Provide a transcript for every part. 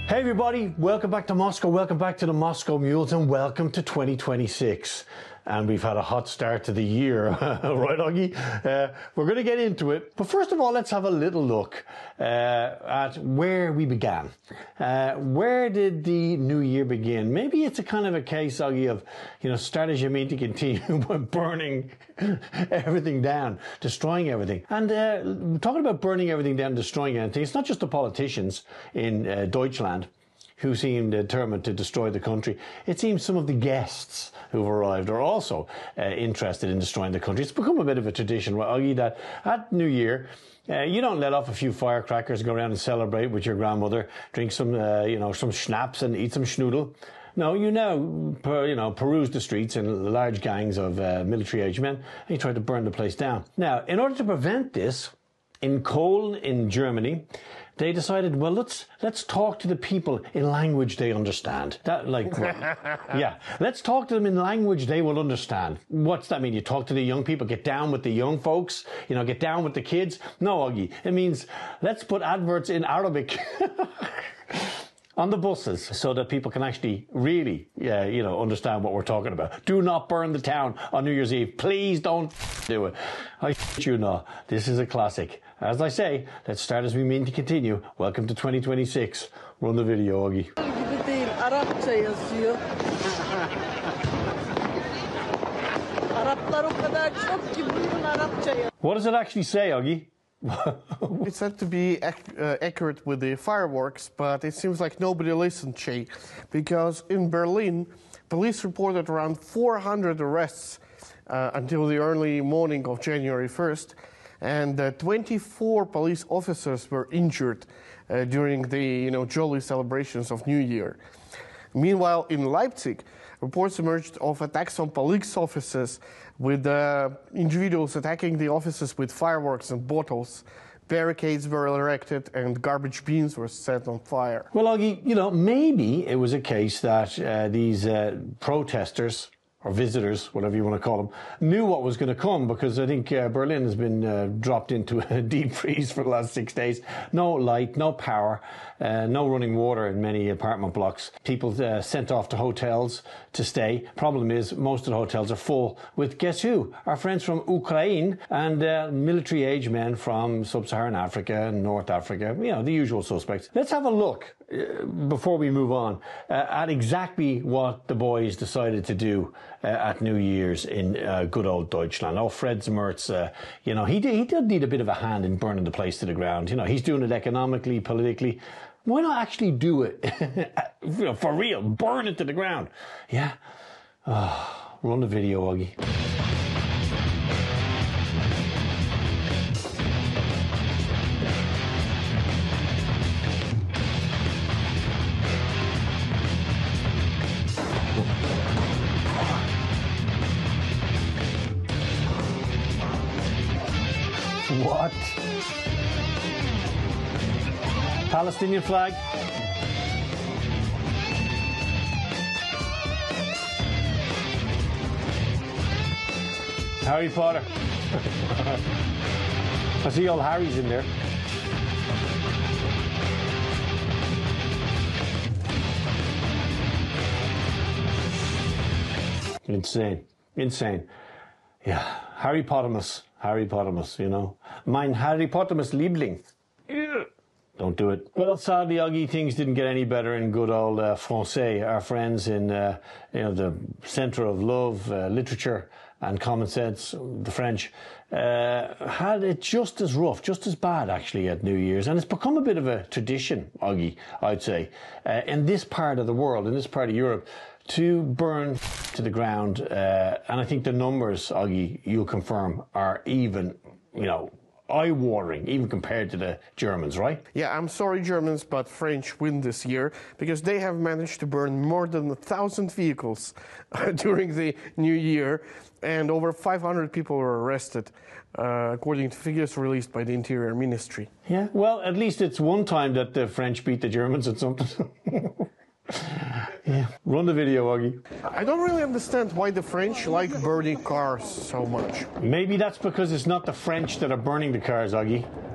Hey everybody, welcome back to Moscow, welcome back to the Moscow Mules, and welcome to 2026. And we've had a hot start to the year, right, Augie? We're going to get into it. But first of all, let's have a little look at where we began. Where did the new year begin? Maybe it's a kind of a case, Augie, of, start as you mean to continue by burning everything down, destroying everything. And talking about burning everything down, destroying anything, it's not just the politicians in Deutschland who seem determined to destroy the country. It seems some of the guests who've arrived are also interested in destroying the country. It's become a bit of a tradition, Augie, that at New Year, you don't let off a few firecrackers, go around and celebrate with your grandmother, drink some, some schnapps and eat some schnoodle. No, you now, peruse the streets in large gangs of military-aged men, and you try to burn the place down. Now, in order to prevent this, in Köln, in Germany, they decided, well, let's talk to the people in language they understand. Let's talk to them in language they will understand. What's that mean? You talk to the young people, get down with the young folks, get down with the kids? No, Augie. It means let's put adverts in Arabic on the buses so that people can actually really, understand what we're talking about. Do not burn the town on New Year's Eve. Please don't do it. This is a classic. As I say, let's start as we mean to continue. Welcome to 2026. Run the video, Augie. What does it actually say, Augie? It's said to be accurate with the fireworks, but it seems like nobody listened, Che, because in Berlin, police reported around 400 arrests until the early morning of January 1st, and 24 police officers were injured during the jolly celebrations of New Year. Meanwhile, in Leipzig, reports emerged of attacks on police officers with individuals attacking the offices with fireworks and bottles. Barricades were erected and garbage bins were set on fire. Well, Augie, maybe it was a case that these protesters or visitors, whatever you want to call them, knew what was going to come, because I think Berlin has been dropped into a deep freeze for the last 6 days. No light, no power, no running water in many apartment blocks. People sent off to hotels to stay. Problem is, most of the hotels are full with, guess who? Our friends from Ukraine and military-aged men from Sub-Saharan Africa and North Africa, the usual suspects. Let's have a look, before we move on, at exactly what the boys decided to do at New Year's in good old Deutschland. Oh, Fred Merz, he did need a bit of a hand in burning the place to the ground. He's doing it economically, politically. Why not actually do it, for real, burn it to the ground? Yeah. Run the video, Augie. What? Palestinian flag? Harry Potter. I see all Harrys in there. Insane. Yeah, Harry Pottermus, Mein Harry Pottermus Liebling. Don't do it. Well, sadly, Augie, things didn't get any better in good old Francais. Our friends in, the centre of love, literature and common sense, the French, had it just as rough, just as bad, actually, at New Year's. And it's become a bit of a tradition, Augie, I'd say, in this part of the world, in this part of Europe, to burn to the ground. And I think the numbers, Augie, you'll confirm, are even, eye-watering, even compared to the Germans, right? Yeah, I'm sorry, Germans, but French win this year because they have managed to burn more than 1,000 vehicles during the New Year, and over 500 people were arrested, according to figures released by the Interior Ministry. Yeah, well, at least it's one time that the French beat the Germans at something. Yeah, run the video, Augie. I don't really understand why the French like burning cars so much. Maybe that's because it's not the French that are burning the cars, Augie.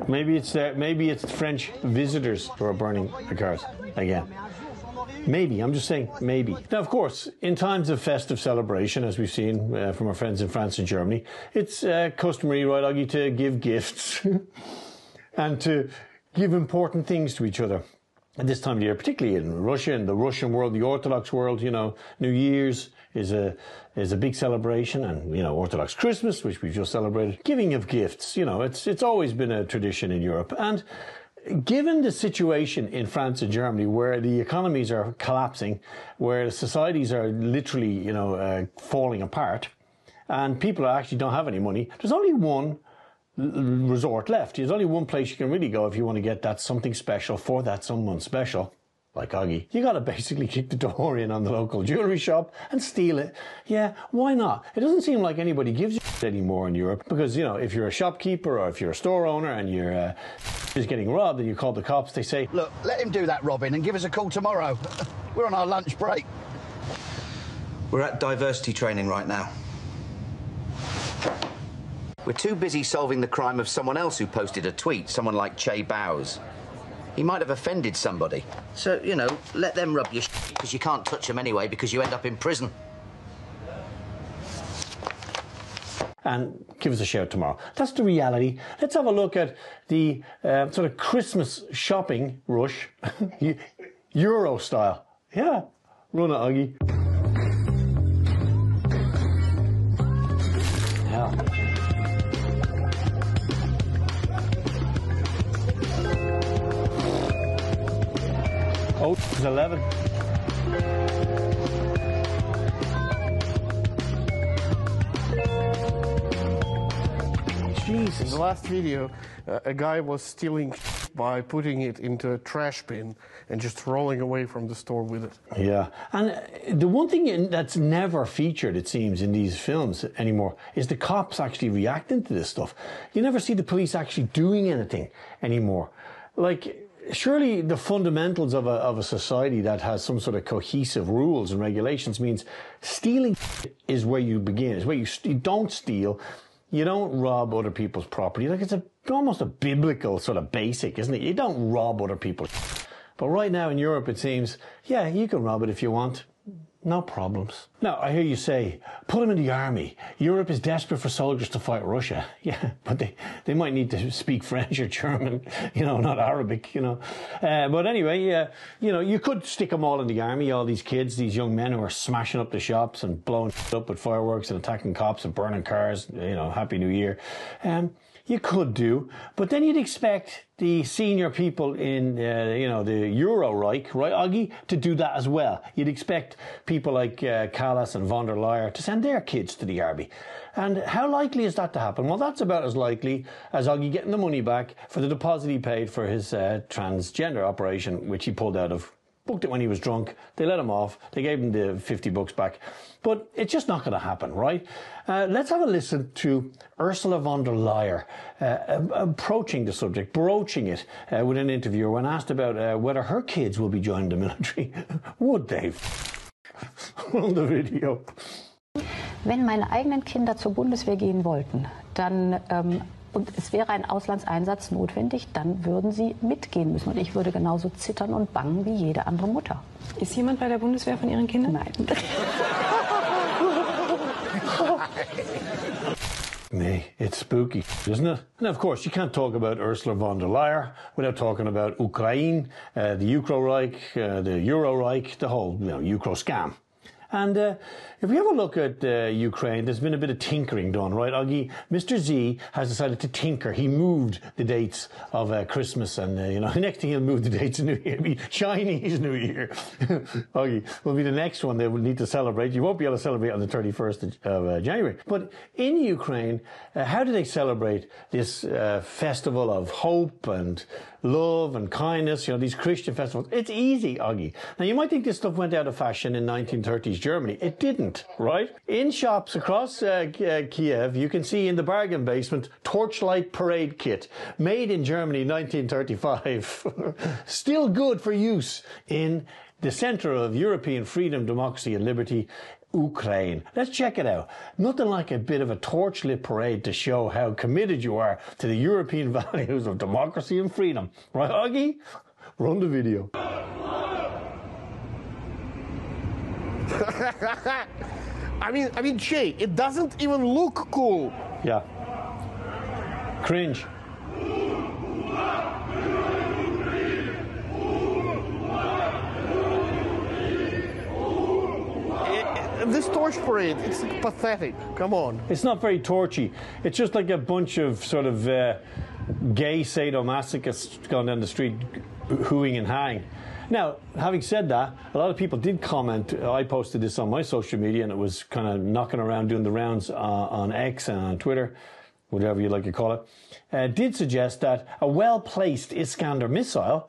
Maybe it's French visitors who are burning the cars again. Maybe, I'm just saying, maybe. Now, of course, in times of festive celebration, as we've seen from our friends in France and Germany, it's customary, right, Augie, to give gifts and to give important things to each other. At this time of year, particularly in Russia, in the Russian world, the Orthodox world, you know, New Year's is a big celebration, and, you know, Orthodox Christmas, which we've just celebrated. Giving of gifts, you know, it's always been a tradition in Europe. And given the situation in France and Germany, where the economies are collapsing, where the societies are literally, you know, falling apart, and people actually don't have any money, there's only one resort left. There's only one place you can really go if you want to get that something special for that someone special, like Augie. You got to basically kick the door in on the local jewelry shop and steal it. Yeah, why not? It doesn't seem like anybody gives you anymore in Europe, because, you know, if you're a shopkeeper or if you're a store owner and you're just getting robbed and you call the cops, they say, look, let him do that robbing and give us a call tomorrow. We're on our lunch break. We're at diversity training right now. We're too busy solving the crime of someone else who posted a tweet, someone like Che Bowes. He might have offended somebody. So, you know, let them rub your shit, because you can't touch them anyway, because you end up in prison. And give us a shout tomorrow. That's the reality. Let's have a look at the sort of Christmas shopping rush, Euro style. Yeah, run it, Augie. Yeah. Oh, it's 11. Jesus. In the last video, a guy was stealing by putting it into a trash bin and just rolling away from the store with it. Yeah. And the one thing that's never featured, it seems, in these films anymore is the cops actually reacting to this stuff. You never see the police actually doing anything anymore. Like, surely the fundamentals of a society that has some sort of cohesive rules and regulations means stealing is where you begin. Is where you don't steal. You don't rob other people's property. Like, it's almost a biblical sort of basic, isn't it? You don't rob other people's. But right now in Europe, it seems, yeah, you can rob it if you want. No problems. Now, I hear you say, put them in the army. Europe is desperate for soldiers to fight Russia. Yeah, but they might need to speak French or German, you know, not Arabic, you know. But anyway, you know, you could stick them all in the army, all these kids, these young men who are smashing up the shops and blowing up with fireworks and attacking cops and burning cars, you know, Happy New Year. You could do, but then you'd expect the senior people in, you know, the Euro Reich, right, Augie, to do that as well. You'd expect people like Callas and von der Leyen to send their kids to the army. And how likely is that to happen? Well, that's about as likely as Augie getting the money back for the deposit he paid for his transgender operation, which he pulled out of. Booked it when he was drunk. They let him off. They gave him the $50 back. But it's just not going to happen, right? Let's have a listen to Ursula von der Leyen approaching the subject, broaching it with an interviewer when asked about whether her kids will be joining the military. Would they? On the video. Wenn meine eigenen Kinder zur Bundeswehr gehen wollten, dann und es wäre ein Auslandseinsatz notwendig, dann würden sie mitgehen müssen. Und ich würde genauso zittern und bangen wie jede andere Mutter. Ist jemand bei der Bundeswehr von Ihren Kindern? Nein. Me, it's spooky, isn't it? And of course, you can't talk about Ursula von der Leyen without talking about Ukraine, the Ukro-Reich, the Euro-Reich, the whole, you know, Ukro scam. And if we have a look at Ukraine, there's been a bit of tinkering done, right, Augie? Mr. Z has decided to tinker. He moved the dates of Christmas and, you know, next thing he'll move the dates of New Year. It'll be Chinese New Year. Augie will be the next one they will need to celebrate. You won't be able to celebrate on the 31st of January. But in Ukraine, how do they celebrate this festival of hope and love and kindness, you know, these Christian festivals? It's easy, Augie. Now, you might think this stuff went out of fashion in 1930s Germany. It didn't, right? In shops across Kiev, you can see in the bargain basement, Torchlight Parade Kit, made in Germany 1935. Still good for use in the centre of European freedom, democracy and liberty, Ukraine. Let's check it out. Nothing like a bit of a torchlit parade to show how committed you are to the European values of democracy and freedom. Right, Augie? Run the video. I mean, Jay, it doesn't even look cool. Yeah. Cringe. This torch parade, it's pathetic. Come on. It's not very torchy. It's just like a bunch of sort of gay sadomasochists going down the street hooing and hawing. Now, having said that, a lot of people did comment. I posted this on my social media, and it was kind of knocking around, doing the rounds on X and on Twitter, whatever you like to call it, did suggest that a well-placed Iskander missile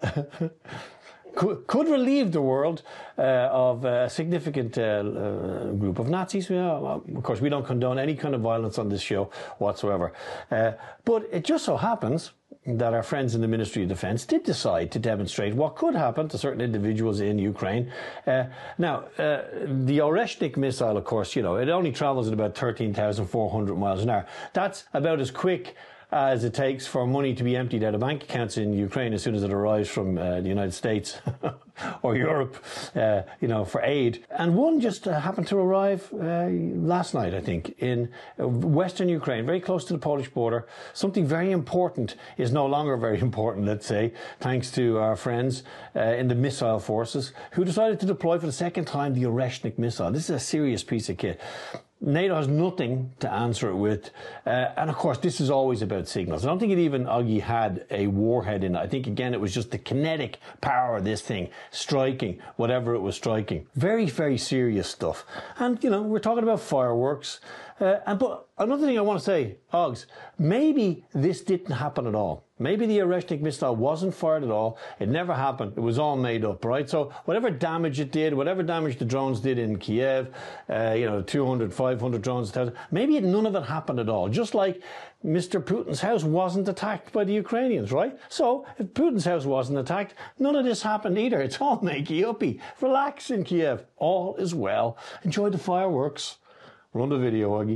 could relieve the world of a significant group of Nazis. Of course, we don't condone any kind of violence on this show whatsoever. But it just so happens that our friends in the Ministry of Defence did decide to demonstrate what could happen to certain individuals in Ukraine. Now, the Oreshnik missile, of course, it only travels at about 13,400 miles an hour. That's about as quick as it takes for money to be emptied out of bank accounts in Ukraine as soon as it arrives from the United States or Europe, for aid. And one just happened to arrive last night, I think, in western Ukraine, very close to the Polish border. Something very important is no longer very important, let's say, thanks to our friends in the missile forces who decided to deploy for the second time the Oreshnik missile. This is a serious piece of kit. NATO has nothing to answer it with. And of course, this is always about signals. I don't think it even, Augie, had a warhead in it. I think, again, it was just the kinetic power of this thing striking whatever it was striking. Very, very serious stuff. And, we're talking about fireworks. But another thing I want to say, Oggs, maybe this didn't happen at all. Maybe the Oreshnik missile wasn't fired at all. It never happened. It was all made up, right? So whatever damage it did, whatever damage the drones did in Kiev, 200, 500 drones, 1,000, maybe none of it happened at all. Just like Mr. Putin's house wasn't attacked by the Ukrainians, right? So if Putin's house wasn't attacked, none of this happened either. It's all makey-uppy. Relax in Kiev. All is well. Enjoy the fireworks. Run the video, Augie.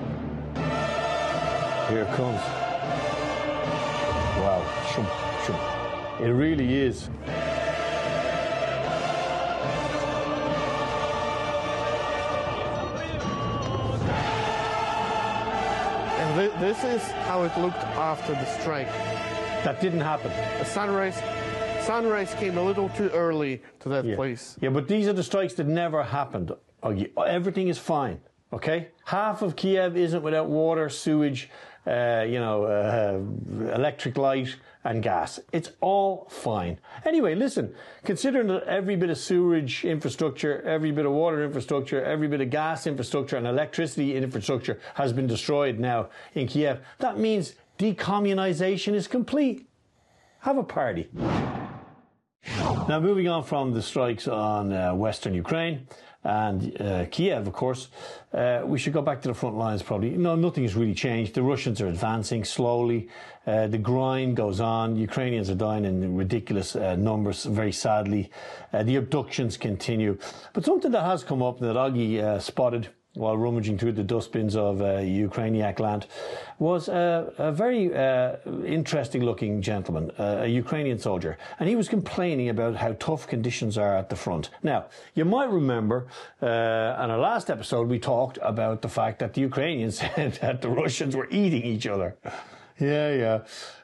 Here it comes. Wow. Shum, shum. It really is. And this is how it looked after the strike. That didn't happen. The sunrise came a little too early to that place. Yeah, but these are the strikes that never happened, Augie. Everything is fine. Okay? Half of Kiev isn't without water, sewage, electric light and gas. It's all fine. Anyway, listen, considering that every bit of sewage infrastructure, every bit of water infrastructure, every bit of gas infrastructure and electricity infrastructure has been destroyed now in Kiev, that means decommunization is complete. Have a party. Now, moving on from the strikes on western Ukraine and Kiev, of course, we should go back to the front lines probably. No, nothing has really changed. The Russians are advancing slowly. The grind goes on. Ukrainians are dying in ridiculous numbers, very sadly. The abductions continue. But something that has come up that Augie spotted while rummaging through the dustbins of Ukrainian land was a very interesting-looking gentleman, a Ukrainian soldier, and he was complaining about how tough conditions are at the front. Now, you might remember on our last episode we talked about the fact that the Ukrainians said that the Russians were eating each other. Yeah.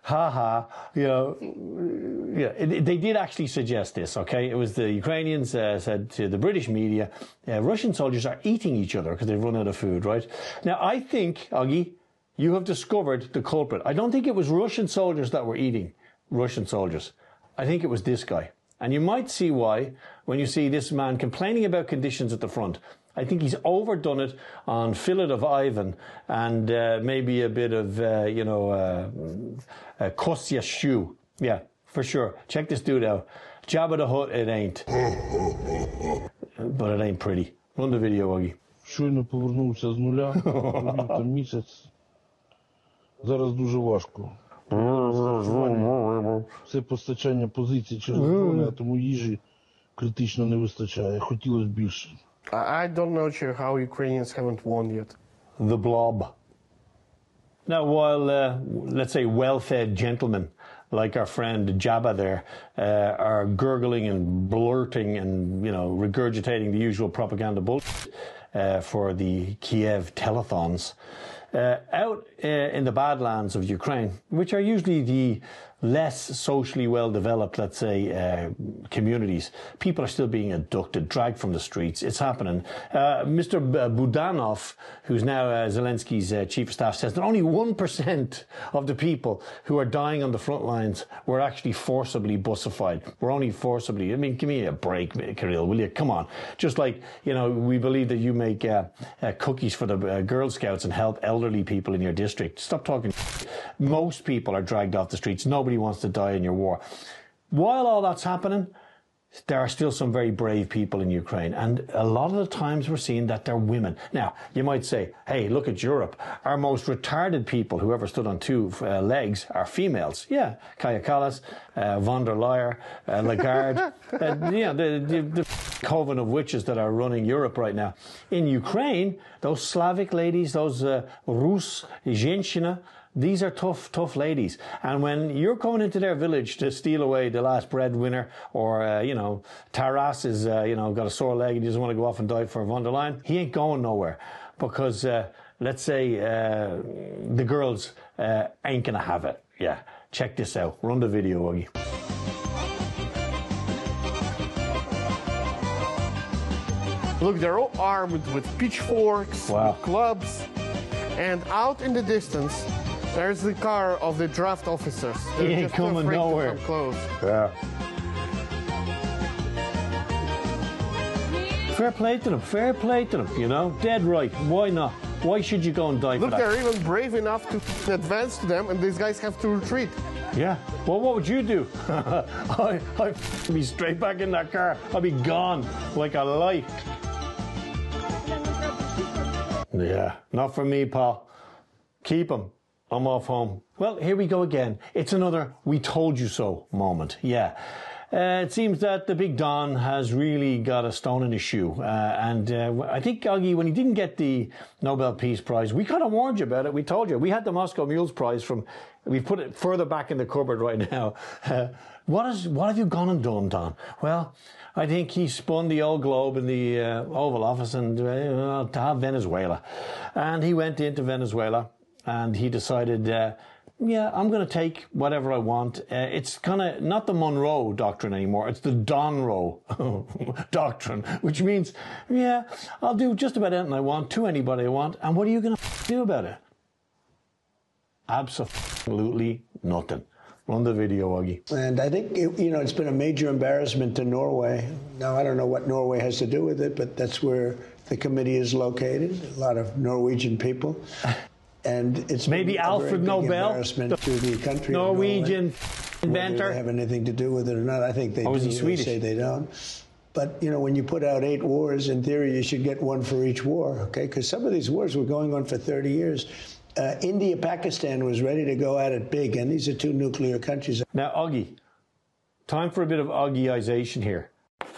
They did actually suggest this, okay? It was the Ukrainians said to the British media, Russian soldiers are eating each other because they've run out of food, right? Now, I think, Augie, you have discovered the culprit. I don't think it was Russian soldiers that were eating Russian soldiers. I think it was this guy. And you might see why when you see this man complaining about conditions at the front. I think he's overdone it on fillet of Ivan and maybe a bit of, Kostya stew. Yeah, for sure. Check this dude out. Jabba the Hutt, it ain't. But it ain't pretty. Run the video, Augie. Щойно повернувся з нуля, провів там місяць. Зараз дуже важко. Все постачання позицій через дрони, а тому їжі критично не вистачає. Хотілося б більше. I don't know sure how Ukrainians haven't won yet. The blob. Now, while, let's say, well-fed gentlemen like our friend Jabba there are gurgling and blurting and, you know, regurgitating the usual propaganda bullshit for the Kiev telethons, out in the badlands of Ukraine, which are usually the less socially well-developed, let's say, communities, people are still being abducted, dragged from the streets. It's happening. Mr. Budanov, who's now Zelensky's chief of staff, says that only 1% of the people who are dying on the front lines were actually forcibly bussified. We're only forcibly. I mean, give me a break, Kirill, will you? Come on. Just like, you know, we believe that you make cookies for the Girl Scouts and help elderly people in your district. Stop talking. Most people are dragged off the streets. Nobody wants to die in your war. While all that's happening, there are still some very brave people in Ukraine, and a lot of the times we're seeing that they're women. Now, you might say, hey, look at Europe. Our most retarded people who ever stood on two legs are females. Yeah, Kaja Kallas, von der Leyen, Lagarde, the coven of witches that are running Europe right now. In Ukraine, those Slavic ladies, those Rus, Zhenshina, these are tough ladies. And when you're coming into their village to steal away the last breadwinner, or, you know, Taras is, you know, got a sore leg and he doesn't want to go off and die for von der Leyen, he ain't going nowhere. Because, let's say, the girls ain't going to have it. Yeah, check this out. Run the video, Augie. Look, they're all armed with pitchforks, Wow. with clubs, and out in the distance, there's the car of the draft officers. They're He ain't just coming afraid to nowhere. come close. Yeah. Fair play to them, you know. Dead right. Why not? Why should you go and die Look, for that? they're even brave enough to advance to them, and these guys have to retreat. Yeah. Well, what would you do? I'd be straight back in that car. I'd be gone like a light. Yeah, not for me, pal. Keep them. I'm off home. Well, here we go again. It's another "we told you so" moment. Yeah. It seems that the big Don has really got a stone in his shoe. And I think, Augie, when he didn't get the Nobel Peace Prize, we kind of warned you about it. We told you. We had the Moscow Mules Prize we've put it further back in the cupboard right now. What have you gone and done, Don? Well, I think he spun the old globe in the Oval Office and to have Venezuela. And he went into Venezuela and he decided, yeah, I'm going to take whatever I want. It's kind of not the Monroe Doctrine anymore. It's the Donroe Doctrine, which means, yeah, I'll do just about anything I want to anybody I want. And what are you going to do about it? Absolutely nothing. Run the video, Augie. And I think, it's been a major embarrassment to Norway. Now, I don't know what Norway has to do with it, but that's where the committee is located. A lot of Norwegian people. And it's maybe been Alfred a very big Nobel, embarrassment to the country Norwegian of Norway. inventor. Whether they have anything to do with it or not, I think they do. Or is he Swedish? They say they don't. But, when you put out 8 wars, in theory, you should get one for each war, okay? Because some of these wars were going on for 30 years. India, Pakistan was ready to go at it big, and these are 2 nuclear countries. Now, Augie, time for a bit of Augieization here.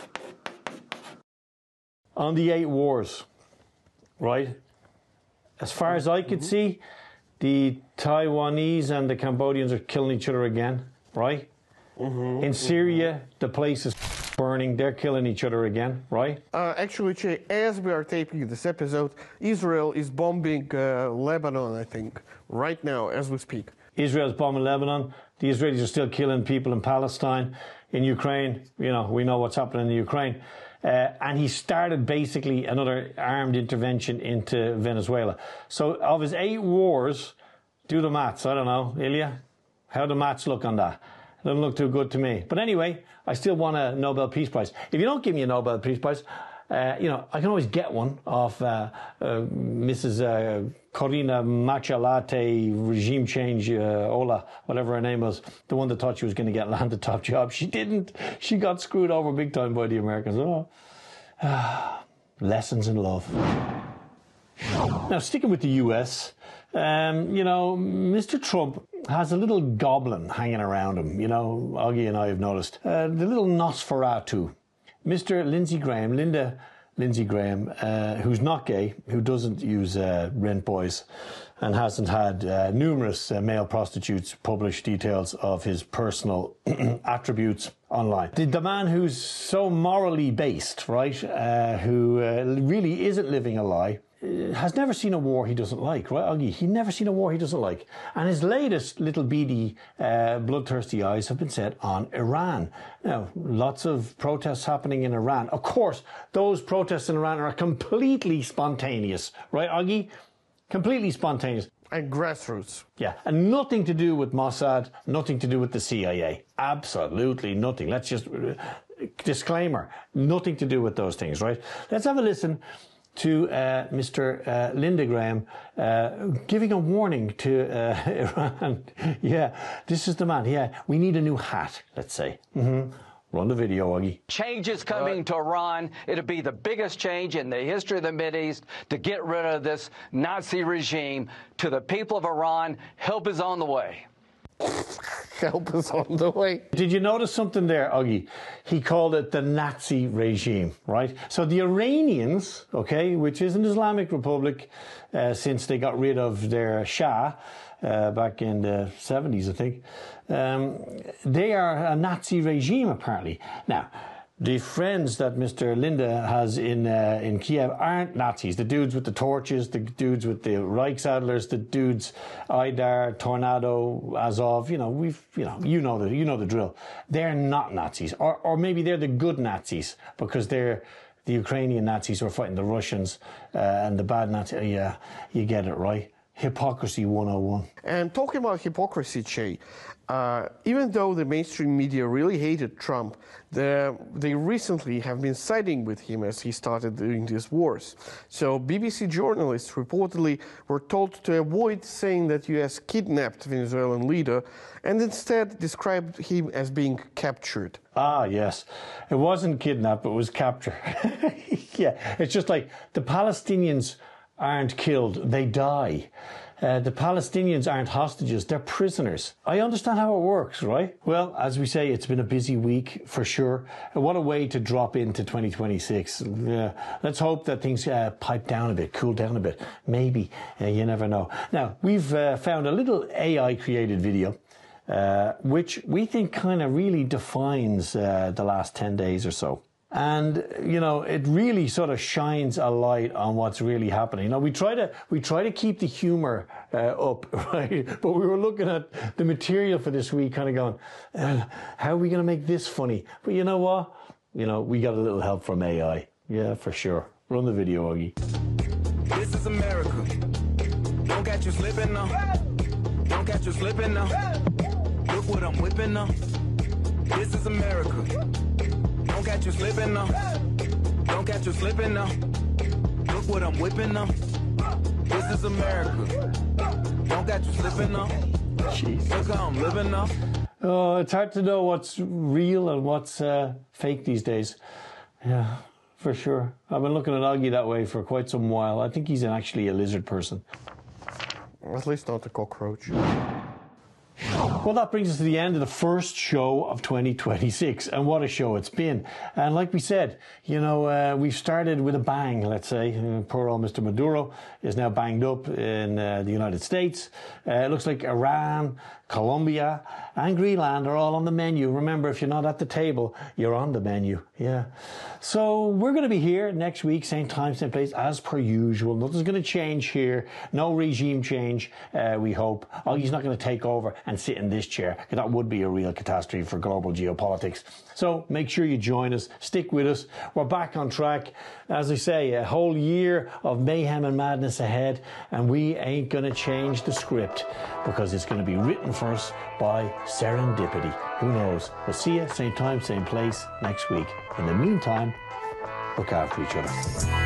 On the 8 wars, right? As far as I could see, the Taiwanese and the Cambodians are killing each other again, right? In Syria, the place is burning. They're killing each other again, right? Actually, Che, as we are taping this episode, Israel is bombing Lebanon, I think, right now, as we speak. Israel's bombing Lebanon. The Israelis are still killing people in Palestine. In Ukraine, we know what's happening in Ukraine. And he started basically another armed intervention into Venezuela. So of his 8 wars, do the maths. I don't know, Ilya, how the maths look on that? It doesn't look too good to me. But anyway, I still want a Nobel Peace Prize. If you don't give me a Nobel Peace Prize, I can always get one off Mrs. Corina Machalate, regime change, Ola, whatever her name was, the one that thought she was going to get land the top job. She didn't. She got screwed over big time by the Americans. Lessons in love. Now, sticking with the US, Mr. Trump has a little goblin hanging around him. Augie and I have noticed. The little Nosferatu. Mr. Lindsey Graham, Linda Lindsey Graham, who's not gay, who doesn't use rent boys, and hasn't had numerous male prostitutes publish details of his personal attributes online. The man who's so morally based, right, who really isn't living a lie, has never seen a war he doesn't like, right, Augie? He's never seen a war he doesn't like. And his latest little beady, bloodthirsty eyes have been set on Iran. Now, lots of protests happening in Iran. Of course, those protests in Iran are completely spontaneous, right, Augie? Completely spontaneous. And grassroots. Yeah, and nothing to do with Mossad, nothing to do with the CIA. Absolutely nothing. Let's just, disclaimer, nothing to do with those things, right? Let's have a listen to Mr. Lindsey Graham giving a warning to Iran. Yeah, this is the man. Yeah, we need a new hat, let's say. Run the video, Augie. Changes coming to Iran. It'll be the biggest change in the history of the Mideast to get rid of this Nazi regime. To the people of Iran, help is on the way. Help is on the way. Did you notice something there, Augie? He called it the Nazi regime, right? So the Iranians, okay, which is an Islamic republic since they got rid of their Shah back in the 70s, I think, they are a Nazi regime, apparently. Now, the friends that Mr. Linda has in Kiev aren't Nazis. The dudes with the torches, the dudes with the Reichsadlers, the dudes Aidar, Tornado, Azov. You know the drill. They're not Nazis, or maybe they're the good Nazis because they're the Ukrainian Nazis who are fighting the Russians and the bad Nazis. Yeah, you get it right. Hypocrisy 101. And talking about hypocrisy, Che, even though the mainstream media really hated Trump, they recently have been siding with him as he started doing these wars. So BBC journalists reportedly were told to avoid saying that U.S. kidnapped Venezuelan leader and instead described him as being captured. Ah, yes. It wasn't kidnapped, it was capture. Yeah, it's just like the Palestinians aren't killed, they die. The Palestinians aren't hostages, they're prisoners. I understand how it works, right? Well, as we say, it's been a busy week for sure. What a way to drop into 2026. Let's hope that things pipe down a bit, cool down a bit. Maybe, you never know. Now, we've found a little AI-created video which we think kind of really defines the last 10 days or so. And, you know, it really sort of shines a light on what's really happening. You know, we try to keep the humor up, right? But we were looking at the material for this week kind of going, how are we going to make this funny? But you know what? You know, we got a little help from AI. Yeah, for sure. Run the video, Augie. This is America. Don't catch you slipping now. Don't catch you slipping now. Look what I'm whipping now. This is America. Don't catch you slipping now. Don't catch you slipping now. Look what I'm whipping now. This is America. Don't catch you slipping now. Jeez. Look how I'm living now. Oh, it's hard to know what's real and what's fake these days. Yeah, for sure. I've been looking at Augie that way for quite some while. I think he's actually a lizard person. At least not a cockroach. Well, that brings us to the end of the first show of 2026, and what a show it's been. And like we said, you know, we've started with a bang, let's say. Poor old Mr. Maduro is now banged up in the United States. It looks like Iran, Colombia, and Greenland are all on the menu. Remember, if you're not at the table, you're on the menu. Yeah. So we're going to be here next week, same time, same place, as per usual. Nothing's going to change here. No regime change, we hope. Augie's not going to take over and sit in this chair. That would be a real catastrophe for global geopolitics. So make sure you join us. Stick with us. We're back on track. As I say, a whole year of mayhem and madness ahead, and we ain't going to change the script because it's going to be written for us by serendipity. Who knows? We'll see you same time, same place next week. In the meantime, look after each other.